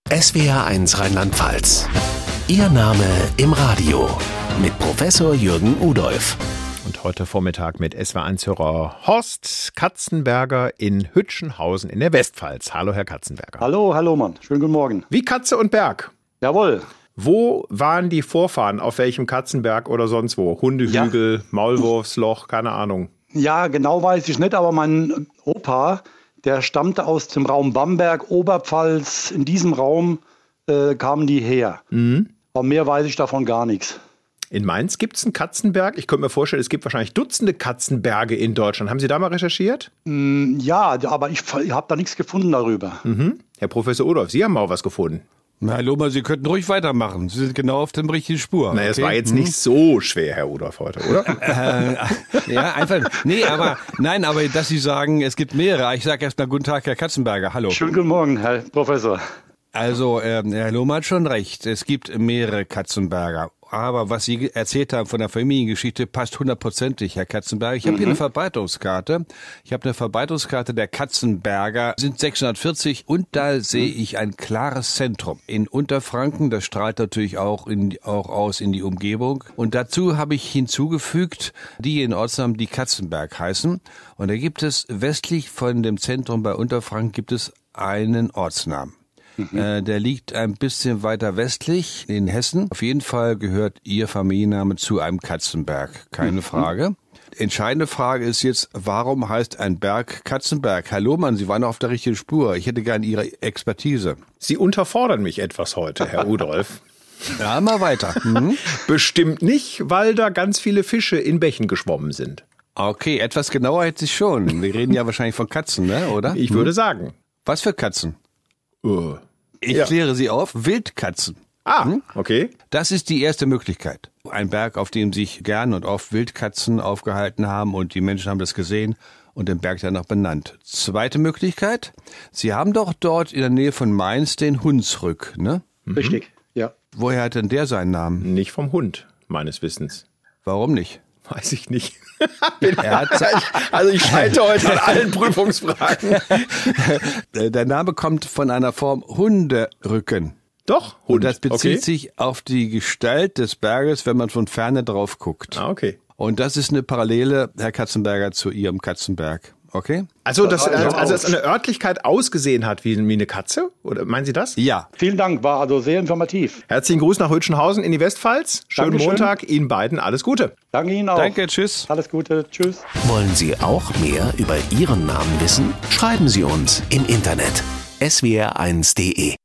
SWR1 Rheinland-Pfalz. Ihr Name im Radio mit Professor Jürgen Udolph. Und heute Vormittag mit SWR1-Hörer Horst Katzenberger in Hütchenhausen in der Westpfalz. Hallo, Herr Katzenberger. Hallo Mann. Schönen guten Morgen. Wie Katze und Berg. Jawohl. Wo waren die Vorfahren? Auf welchem Katzenberg oder sonst wo? Hundehügel, Maulwurfsloch, keine Ahnung. Ja, genau weiß ich nicht, aber mein Opa, der stammte aus dem Raum Bamberg, Oberpfalz. In diesem Raum kamen die her. Aber mehr weiß ich davon gar nichts. In Mainz gibt es einen Katzenberg. Ich könnte mir vorstellen, es gibt wahrscheinlich Dutzende Katzenberge in Deutschland. Haben Sie da mal recherchiert? Ja, aber ich habe da nichts gefunden darüber. Herr Professor Udolph, Sie haben auch was gefunden. Na, Loma, Sie könnten ruhig weitermachen. Sie sind genau auf der richtigen Spur. Naja, es war jetzt nicht so schwer, Herr Udolph, heute, oder? Ja, einfach. Aber dass Sie sagen, es gibt mehrere. Ich sage erst mal guten Tag, Herr Katzenberger. Hallo. Schönen guten Morgen, Herr Professor. Also, Herr Loma hat schon recht. Es gibt mehrere Katzenberger. Aber was Sie erzählt haben von der Familiengeschichte, passt 100%ig, Herr Katzenberger. Ich habe hier eine Verbreitungskarte. Ich habe eine Verbreitungskarte der Katzenberger, sind 640 und da sehe ich ein klares Zentrum. In Unterfranken, das strahlt natürlich auch aus in die Umgebung. Und dazu habe ich hinzugefügt, die in Ortsnamen, die Katzenberg heißen. Und da gibt es westlich von dem Zentrum bei Unterfranken gibt es einen Ortsnamen. Der liegt ein bisschen weiter westlich in Hessen. Auf jeden Fall gehört Ihr Familienname zu einem Katzenberg, keine Frage. Entscheidende Frage ist jetzt, warum heißt ein Berg Katzenberg? Herr Lohmann, Sie waren auf der richtigen Spur. Ich hätte gerne Ihre Expertise. Sie unterfordern mich etwas heute, Herr Udolph. Ja, mal weiter. Bestimmt nicht, weil da ganz viele Fische in Bächen geschwommen sind. Okay, etwas genauer hätte ich schon. Wir reden ja wahrscheinlich von Katzen, ne? Oder? Ich würde sagen. Was für Katzen? Ich kläre Sie auf. Wildkatzen. Okay. Das ist die erste Möglichkeit. Ein Berg, auf dem sich gern und oft Wildkatzen aufgehalten haben und die Menschen haben das gesehen und den Berg danach benannt. Zweite Möglichkeit. Sie haben doch dort in der Nähe von Mainz den Hunsrück, ne? Richtig, ja. Woher hat denn der seinen Namen? Nicht vom Hund, meines Wissens. Warum nicht? Weiß ich nicht. Ich scheite heute an allen Prüfungsfragen. Der Name kommt von einer Form Hunderücken. Doch, Hund. Und das bezieht sich auf die Gestalt des Berges, wenn man von Ferne drauf guckt. Okay. Und das ist eine Parallele, Herr Katzenberger, zu Ihrem Katzenberg. Okay? Also, dass eine Örtlichkeit ausgesehen hat wie eine Katze? Oder meinen Sie das? Ja. Vielen Dank, war also sehr informativ. Herzlichen Gruß nach Hütchenhausen in die Westpfalz. Schönen Dankeschön. Montag, Ihnen beiden alles Gute. Danke Ihnen auch. Danke, tschüss. Alles Gute, tschüss. Wollen Sie auch mehr über Ihren Namen wissen? Schreiben Sie uns im Internet swr1.de.